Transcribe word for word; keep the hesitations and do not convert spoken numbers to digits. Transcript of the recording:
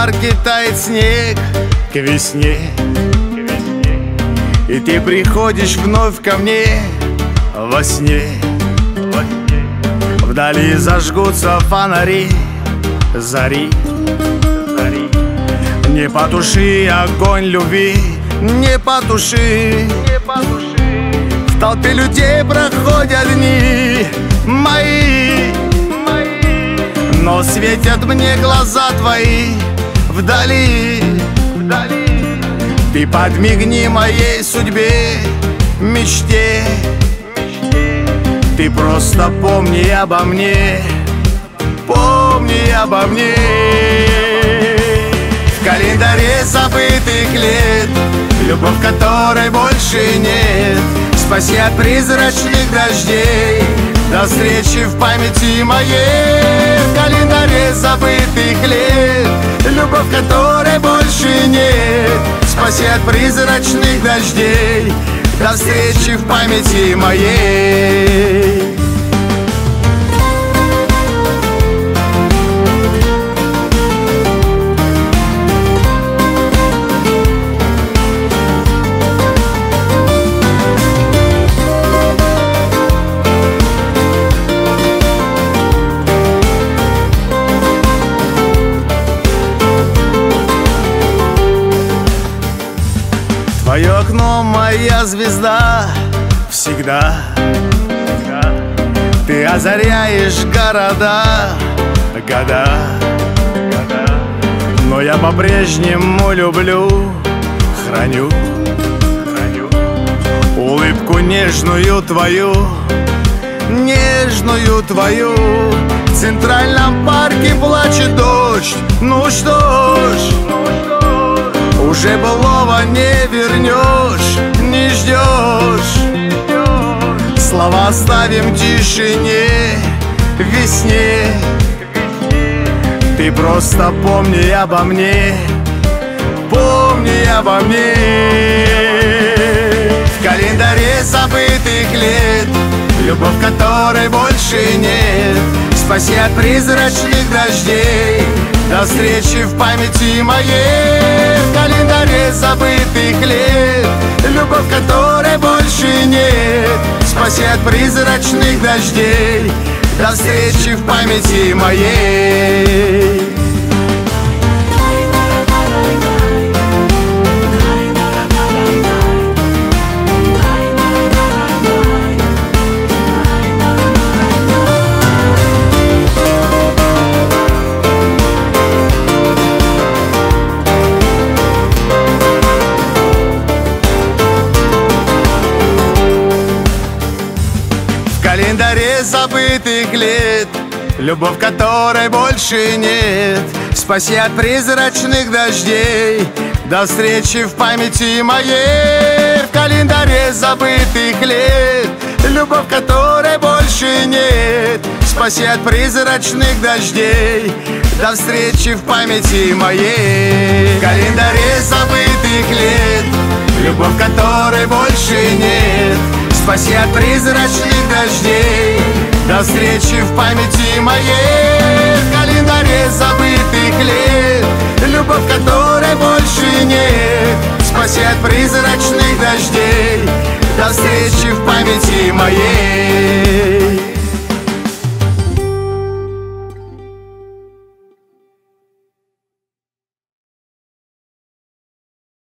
парке тает снег к весне, и ты приходишь вновь ко мне во сне. Вдали зажгутся фонари зари. Не потуши огонь любви, не потуши. В толпе людей проходят дни мои, но светят мне глаза твои вдали. Ты подмигни моей судьбе, мечте. Ты просто помни обо мне, помни обо мне. В календаре забытых лет, любовь которой больше нет, спаси от призрачных дождей, до встречи в памяти моей. В календаре забытых лет, любовь которой больше нет, спаси от призрачных дождей, до встречи в памяти моей. Твое окно, моя звезда, всегда. Ты озаряешь города, года. Но я по-прежнему люблю, храню улыбку нежную твою, нежную твою. В Центральном парке плачет дождь, ну что ж, уже былого не вернешь, не ждешь. Слова оставим в тишине, в весне. Ты просто помни обо мне, помни обо мне. В календаре забытых лет, любовь которой больше нет, спаси от призрачных дождей, до встречи в памяти моей. В календаре забытых лет, любовь которой больше нет, спаси от призрачных дождей, до встречи в памяти моей. В календаре забытых лет, любовь которой больше нет, спаси от призрачных дождей, до встречи в памяти моей. В календаре забытых лет, любовь которой больше нет, спаси от призрачных дождей, до встречи в памяти моей. В календаре забытых лет, любовь которой больше нет, спаси от призрачных дождей, до встречи в памяти моей. В календаре забытых лет, любовь которой больше нет, спаси от призрачных дождей, до встречи в памяти моей.